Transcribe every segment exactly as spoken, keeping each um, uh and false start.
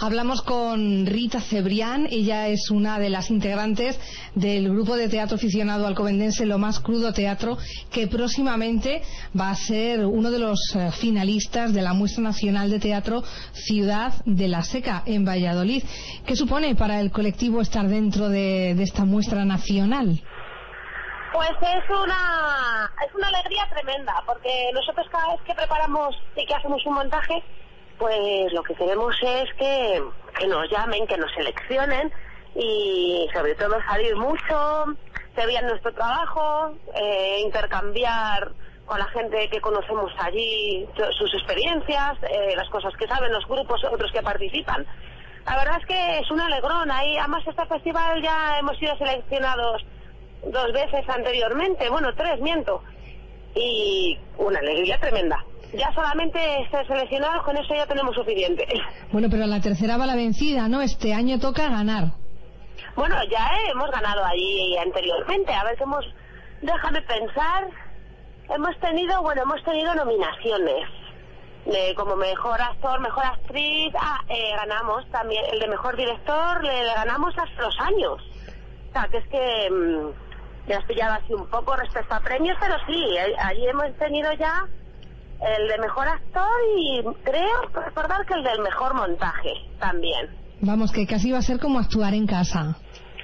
Hablamos con Rita Cebrián. Ella es una de las integrantes del grupo de teatro aficionado alcobendense Lo Más Crudo Teatro, que próximamente va a ser uno de los finalistas de la Muestra Nacional de Teatro Ciudad de la Seca en Valladolid. ¿Qué supone para el colectivo estar dentro de, de esta muestra nacional? Pues es una es una alegría tremenda, porque nosotros cada vez que preparamos y que hacemos un montaje, pues lo que queremos es que, que nos llamen, que nos seleccionen y sobre todo salir mucho, que vean nuestro trabajo, eh, intercambiar con la gente que conocemos allí sus experiencias, eh, las cosas que saben los grupos, otros que participan. La verdad es que es un alegrón. Ahí, además, este festival ya hemos sido seleccionados dos veces anteriormente, bueno, tres, miento, y una alegría tremenda. Ya solamente ser seleccionados, con eso ya tenemos suficiente. Bueno, pero la tercera va la vencida, ¿no? Este año toca ganar. Bueno, ya hemos ganado allí anteriormente. A ver, que hemos... Déjame pensar. Hemos tenido, bueno, hemos tenido nominaciones. De, como mejor actor, mejor actriz. Ah, eh, ganamos también el de mejor director, le, le ganamos hasta los años. O sea, que es que... Mmm, me has pillado así un poco respecto a premios, pero sí, allí hemos tenido ya el de mejor actor y creo recordar que el del mejor montaje también. Vamos, que casi va a ser como actuar en casa.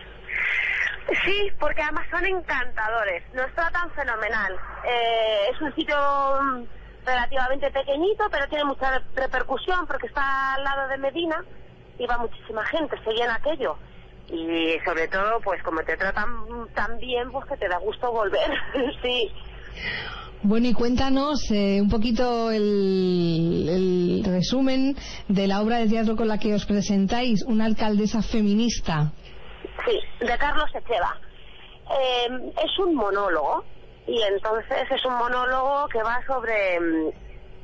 Sí, porque además son encantadores, nos tratan fenomenal. Eh, es un sitio relativamente pequeñito, pero tiene mucha repercusión porque está al lado de Medina y va muchísima gente, se llena aquello. Y sobre todo, pues como te tratan tan bien, pues que te da gusto volver. Sí. Bueno, y cuéntanos eh, un poquito el, el resumen de la obra de teatro con la que os presentáis, Una alcaldesa feminista. Sí, de Carlos Echeva. Eh, es un monólogo, y entonces es un monólogo que va sobre el,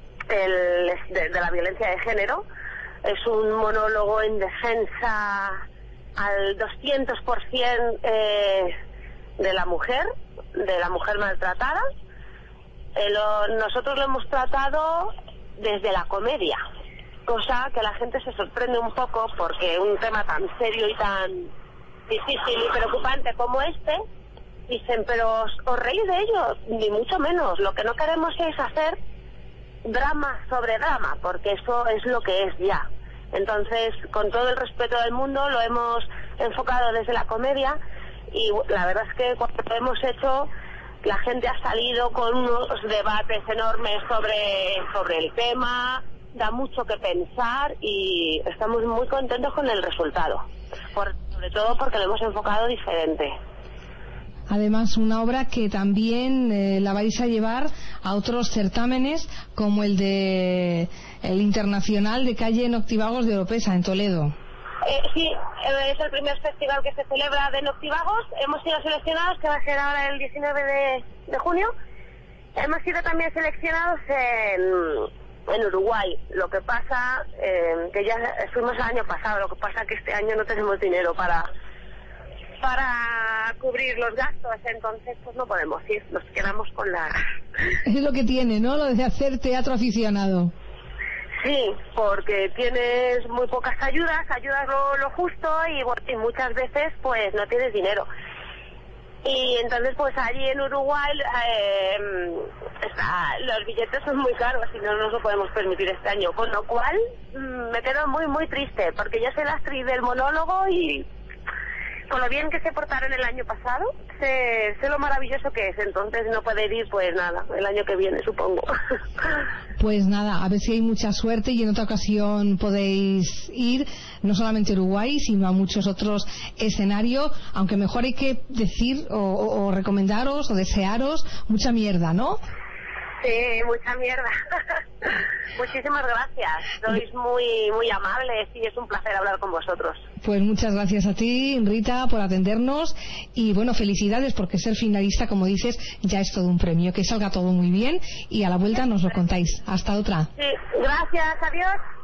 de, de la violencia de género. Es un monólogo en defensa al doscientos por ciento eh, de la mujer, de la mujer maltratada. Eh, lo, nosotros lo hemos tratado desde la comedia, cosa que la gente se sorprende un poco porque un tema tan serio y tan difícil y preocupante como este, dicen, pero os, os reís de ello, ni mucho menos. Lo que no queremos es hacer drama sobre drama, porque eso es lo que es ya. Entonces, con todo el respeto del mundo, lo hemos enfocado desde la comedia y la verdad es que cuando lo hemos hecho, la gente ha salido con unos debates enormes sobre, sobre el tema, da mucho que pensar y estamos muy contentos con el resultado, por, sobre todo porque lo hemos enfocado diferente. Además, una obra que también eh, la vais a llevar a otros certámenes, como el de el Internacional de Calle Noctivagos de Oropesa, en Toledo. Eh, sí, es el primer festival que se celebra de Noctivagos. Hemos sido seleccionados, que va a ser ahora el diecinueve de, de junio. Hemos sido también seleccionados en, en Uruguay. Lo que pasa, eh, que ya fuimos el año pasado, lo que pasa que este año no tenemos dinero para... para cubrir los gastos, entonces pues no podemos ir, nos quedamos con la... Es lo que tiene, ¿no?, lo de hacer teatro aficionado. Sí, porque tienes muy pocas ayudas, ayudas lo, lo justo y, bueno, y muchas veces pues no tienes dinero. Y entonces pues allí en Uruguay eh, está, los billetes son muy caros y no nos lo podemos permitir este año, con lo cual mmm, me quedo muy muy triste, porque yo soy la actriz del monólogo y con lo bien que se portaron el año pasado, sé, sé lo maravilloso que es, entonces no poder ir, pues nada, el año que viene supongo. Pues nada, a ver si hay mucha suerte y en otra ocasión podéis ir, no solamente a Uruguay, sino a muchos otros escenarios, aunque mejor hay que decir o, o, o recomendaros o desearos mucha mierda, ¿no? Sí, mucha mierda. Muchísimas gracias. Sois muy muy amables y es un placer hablar con vosotros. Pues muchas gracias a ti, Rita, por atendernos y bueno, felicidades, porque ser finalista, como dices, ya es todo un premio. Que salga todo muy bien y a la vuelta nos lo contáis. Hasta otra. Sí, gracias. Adiós.